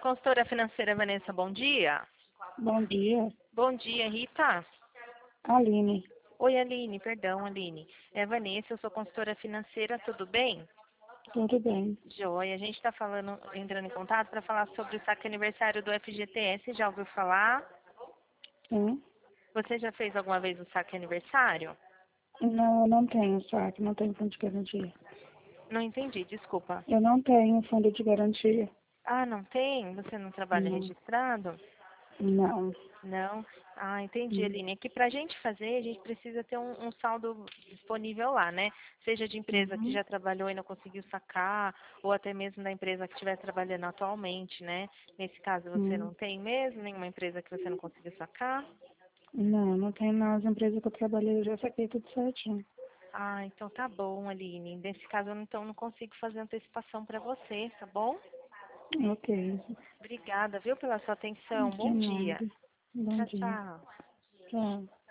Consultora financeira Vanessa, bom dia. Bom dia, Bom dia, Rita. Aline. Oi, Aline, perdão, Aline. É Vanessa, eu sou consultora financeira, tudo bem? Tudo bem? Joia, a gente está entrando em contato para falar sobre o saque aniversário do FGTS, já ouviu falar? Sim. Você já fez alguma vez o saque aniversário? Não, eu não tenho saque, não tenho fundo de garantia. Não entendi, desculpa. Eu não tenho fundo de garantia. Ah, não tem? Você não trabalha Não. registrado? Não. Não? Ah, entendi, Hum. Aline. É que para a gente fazer, a gente precisa ter um saldo disponível lá, né? Seja de empresa que Uhum. já trabalhou e não conseguiu sacar, ou até mesmo da empresa que estiver trabalhando atualmente, né? Nesse caso, você Hum. não tem mesmo nenhuma empresa que você não conseguiu sacar? Não, não tenho não. As empresas que eu trabalhei, eu já saquei tudo certinho. Ah, então tá bom, Aline. Nesse caso, eu então não consigo fazer antecipação para você, tá bom? Ok. Obrigada, viu, pela sua atenção. De Bom dia. nada. Bom Tchau, dia. tchau. Tchau.